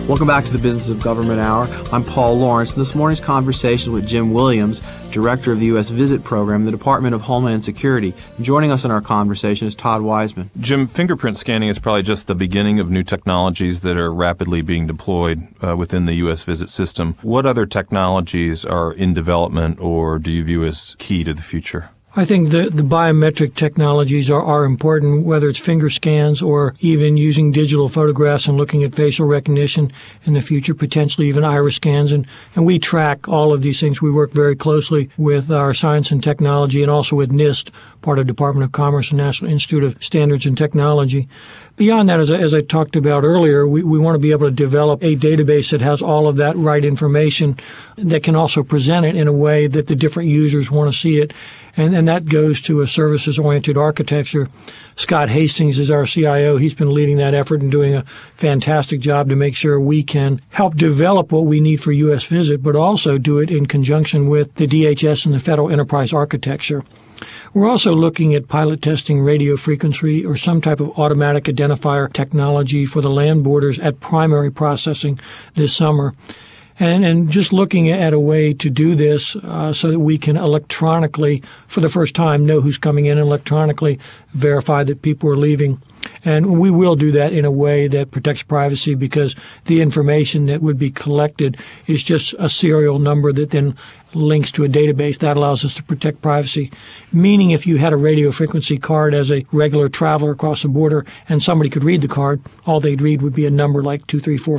Welcome back to the Business of Government Hour. I'm Paul Lawrence, and this morning's conversation with Jim Williams, Director of the U.S. Visit Program, the Department of Homeland Security. And joining us in our conversation is Todd Wiseman. Jim, fingerprint scanning is probably just the beginning of new technologies that are rapidly being deployed within the U.S. Visit system. What other technologies are in development or do you view as key to the future? I think the biometric technologies are important, whether it's finger scans or even using digital photographs and looking at facial recognition in the future, potentially even iris scans. And we track all of these things. We work very closely with our science and technology and also with NIST, part of Department of Commerce and National Institute of Standards and Technology. Beyond that, as I talked about earlier, we want to be able to develop a database that has all of that right information that can also present it in a way that the different users want to see it. And that goes to a services-oriented architecture. Scott Hastings is our CIO. He's been leading that effort and doing a fantastic job to make sure we can help develop what we need for U.S. Visit, but also do it in conjunction with the DHS and the Federal Enterprise Architecture. We're also looking at pilot testing radio frequency or some type of automatic identifier technology for the land borders at primary processing this summer. And just looking at a way to do this so that we can electronically, for the first time, know who's coming in and electronically verify that people are leaving. And we will do that in a way that protects privacy because the information that would be collected is just a serial number that then links to a database. That allows us to protect privacy. Meaning if you had a radio frequency card as a regular traveler across the border and somebody could read the card, all they'd read would be a number like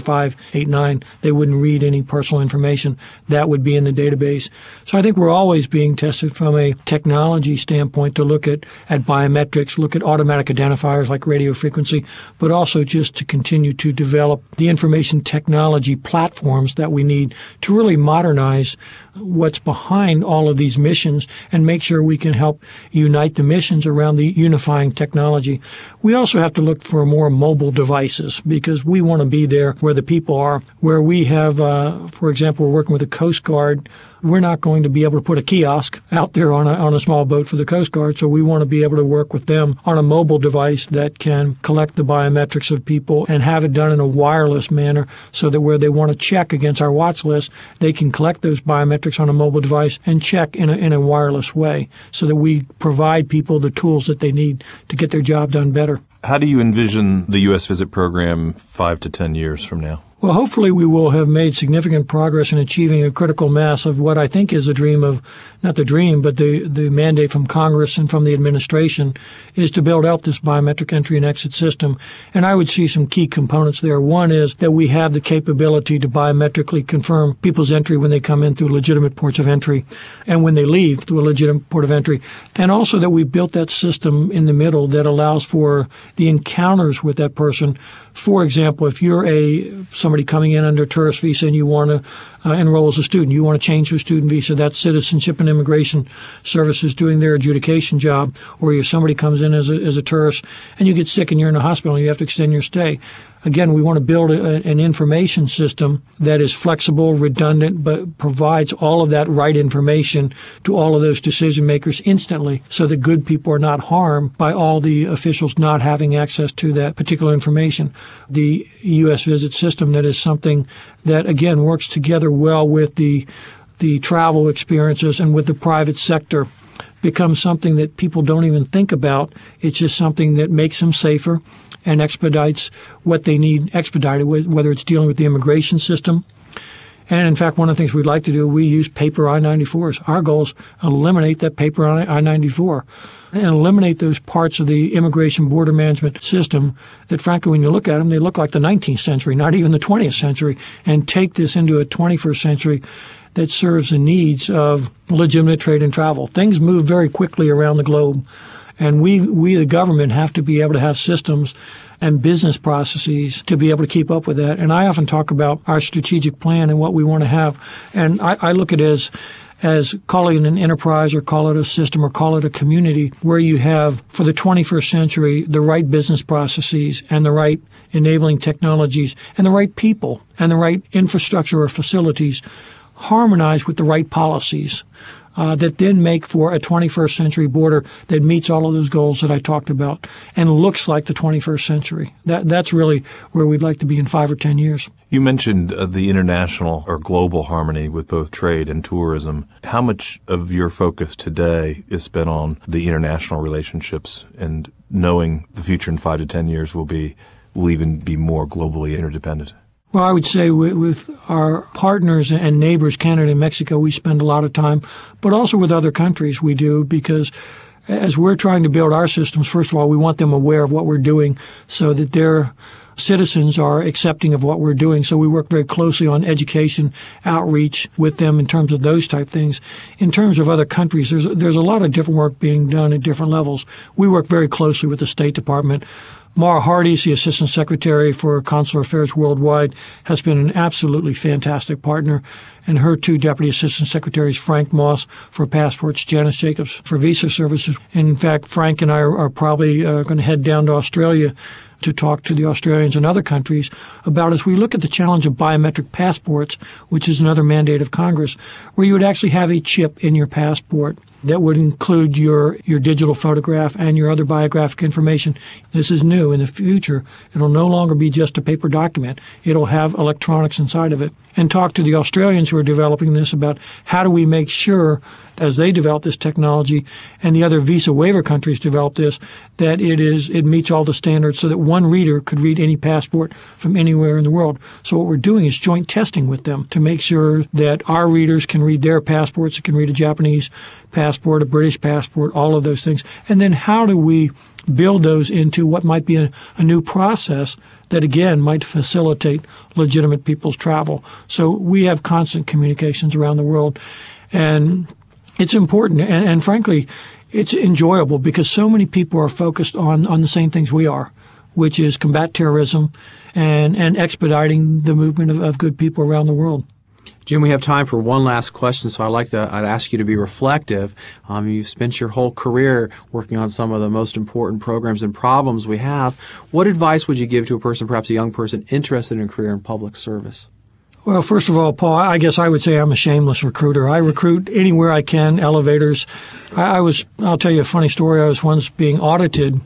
234589. They wouldn't read any personal information. That would be in the database. So I think we're always being tested from a technology standpoint to look at biometrics, look at automatic identifiers like radio frequency, but also just to continue to develop the information technology platforms that we need to really modernize what's behind all of these missions and make sure we can help unite the missions around the unifying technology. We also have to look for more mobile devices because we want to be there where the people are, where we have, for example, we're working with the Coast Guard. We're not going to be able to put a kiosk out there on a small boat for the Coast Guard, so we want to be able to work with them on a mobile device that can collect the biometrics of people and have it done in a wireless manner so that where they want to check against our watch list, they can collect those biometrics on a mobile device and check in a wireless way so that we provide people the tools that they need to get their job done better. How do you envision the U.S. Visit program 5 to 10 years from now? Well, hopefully we will have made significant progress in achieving a critical mass of what I think is a dream of, not the dream, but the mandate from Congress and from the administration is to build out this biometric entry and exit system. And I would see some key components there. One is that we have the capability to biometrically confirm people's entry when they come in through legitimate ports of entry and when they leave through a legitimate port of entry. And also that we built that system in the middle that allows for the encounters with that person. For example, if you're somebody coming in under a tourist visa and you want to enroll as a student, you want to change your student visa, that's Citizenship and Immigration Services doing their adjudication job. Or if somebody comes in as a tourist and you get sick and you're in a hospital and you have to extend your stay. Again, we want to build an information system that is flexible, redundant, but provides all of that right information to all of those decision makers instantly so that good people are not harmed by all the officials not having access to that particular information. The U.S. Visit system that is something that, again, works together well with the travel experiences and with the private sector becomes something that people don't even think about. It's just something that makes them safer and expedites what they need expedited, whether it's dealing with the immigration system. And in fact, one of the things we'd like to do, we use paper I-94s. Our goal is eliminate that paper I-94 and eliminate those parts of the immigration border management system that, frankly, when you look at them, they look like the 19th century, not even the 20th century, and take this into a 21st century that serves the needs of legitimate trade and travel. Things move very quickly around the globe. And we, the government, have to be able to have systems and business processes to be able to keep up with that. And I often talk about our strategic plan and what we want to have. And I look at it as call it an enterprise or call it a system or call it a community where you have, for the 21st century, the right business processes and the right enabling technologies and the right people and the right infrastructure or facilities harmonized with the right policies. that then make for a 21st century border that meets all of those goals that I talked about and looks like the 21st century. That's really where we'd like to be in 5 or 10 years. You mentioned the international or global harmony with both trade and tourism. How much of your focus today is spent on the international relationships and knowing the future in 5 to 10 years will even be more globally interdependent? Well, I would say with our partners and neighbors, Canada and Mexico, we spend a lot of time, but also with other countries we do, because as we're trying to build our systems, first of all, we want them aware of what we're doing so that their citizens are accepting of what we're doing. So we work very closely on education, outreach with them in terms of those type things. In terms of other countries, there's a lot of different work being done at different levels. We work very closely with the State Department. Mara Hardy's the Assistant Secretary for Consular Affairs Worldwide, has been an absolutely fantastic partner. And her 2 Deputy Assistant Secretaries, Frank Moss for passports, Janice Jacobs for visa services. And in fact, Frank and I are probably going to head down to Australia to talk to the Australians and other countries about, as we look at the challenge of biometric passports, which is another mandate of Congress, where you would actually have a chip in your passport that would include your digital photograph and your other biographic information. This is new. In the future, it'll no longer be just a paper document. It'll have electronics inside of it. And talk to the Australians who are developing this about how do we make sure, as they develop this technology and the other visa waiver countries develop this, that it meets all the standards so that one reader could read any passport from anywhere in the world. So what we're doing is joint testing with them to make sure that our readers can read their passports, can read a Japanese passport, a British passport, all of those things. And then how do we build those into what might be a new process that, again, might facilitate legitimate people's travel. So we have constant communications around the world. And it's important. And frankly, it's enjoyable because so many people are focused on the same things we are, which is combat terrorism and expediting the movement of good people around the world. Jim, we have time for one last question, so I'd ask you to be reflective. You've spent your whole career working on some of the most important programs and problems we have. What advice would you give to a person, perhaps a young person, interested in a career in public service? Well, first of all, Paul, I guess I would say I'm a shameless recruiter. I recruit anywhere I can, elevators. I'll tell you a funny story. I was once being audited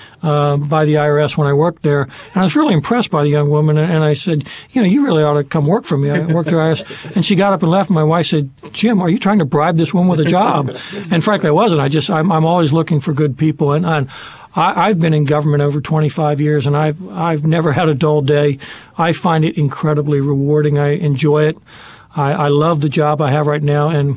by the IRS when I worked there. And I was really impressed by the young woman. And I said, you really ought to come work for me. I worked at the IRS. And she got up and left. And my wife said, Jim, are you trying to bribe this woman with a job? And frankly, I wasn't. I'm always looking for good people. And I've been in government over 25 years, and I've never had a dull day. I find it incredibly rewarding. I enjoy it. I love the job I have right now. And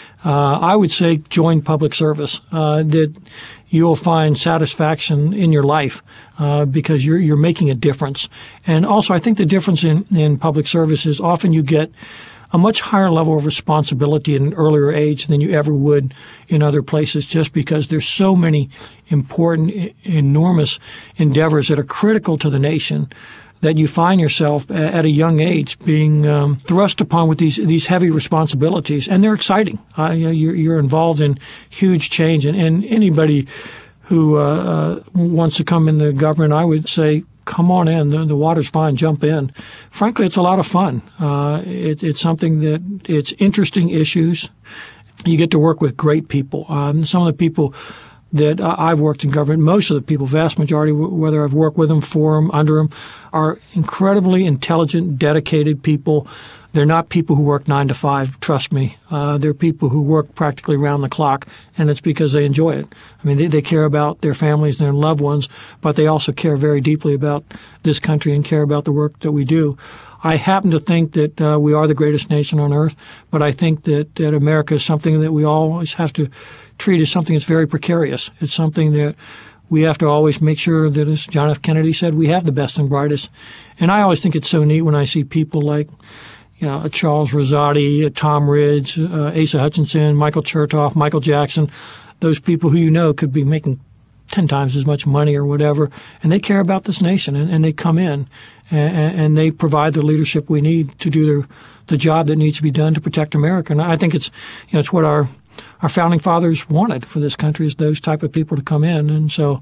I would say join public service, that you'll find satisfaction in your life because you're making a difference. And also, I think the difference in public service is often you get a much higher level of responsibility at an earlier age than you ever would in other places, just because there's so many important, enormous endeavors that are critical to the nation that you find yourself at a young age being thrust upon with these heavy responsibilities, and they're exciting. You're involved in huge change, and anybody who wants to come in the government, I would say, come on in. The water's fine. Jump in. Frankly, it's a lot of fun. It's something that it's interesting issues. You get to work with great people. Some of the people that I've worked in government, most of the people, vast majority, whether I've worked with them, for them, under them, are incredibly intelligent, dedicated people. They're not people who work 9 to 5, trust me. They're people who work practically around the clock, and it's because they enjoy it. I mean, they care about their families, their loved ones, but they also care very deeply about this country and care about the work that we do. I happen to think that we are the greatest nation on earth, but I think that America is something that we always have to treat as something that's very precarious. It's something that we have to always make sure that, as John F. Kennedy said, we have the best and brightest. And I always think it's so neat when I see people like a Charles Rosati, a Tom Ridge, Asa Hutchinson, Michael Chertoff, Michael Jackson, those people who could be making 10 times as much money or whatever, and they care about this nation, and they come in and they provide the leadership we need to do the job that needs to be done to protect America. And I think it's what our founding fathers wanted for this country, is those type of people to come in. And so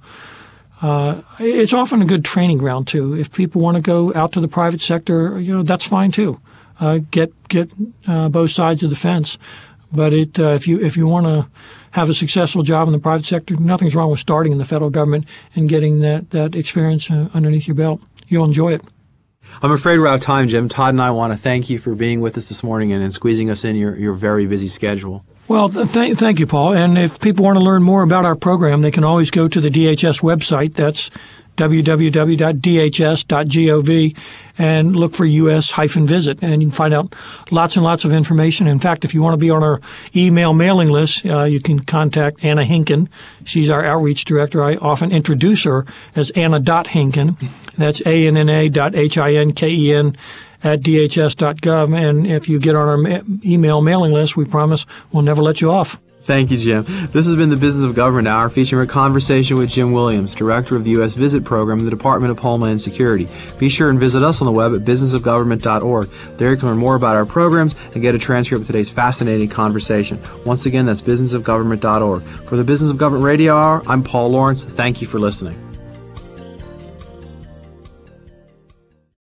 it's often a good training ground too. If people want to go out to the private sector, that's fine too. Get both sides of the fence. But if you want to have a successful job in the private sector, nothing's wrong with starting in the federal government and getting that experience underneath your belt. You'll enjoy it. I'm afraid we're out of time, Jim. Todd and I want to thank you for being with us this morning and squeezing us in your very busy schedule. Well, thank you, Paul. And if people want to learn more about our program, they can always go to the DHS website. That's www.dhs.gov and look for US-visit. And you can find out lots and lots of information. In fact, if you want to be on our email mailing list, you can contact Anna Hinken. She's our outreach director. I often introduce her as Anna.Hinken. That's ANNA.HINKEN at dhs.gov. And if you get on our email mailing list, we promise we'll never let you off. Thank you, Jim. This has been the Business of Government Hour, featuring a conversation with Jim Williams, Director of the U.S. Visit Program in the Department of Homeland Security. Be sure and visit us on the web at businessofgovernment.org. There you can learn more about our programs and get a transcript of today's fascinating conversation. Once again, that's businessofgovernment.org. For the Business of Government Radio Hour, I'm Paul Lawrence. Thank you for listening.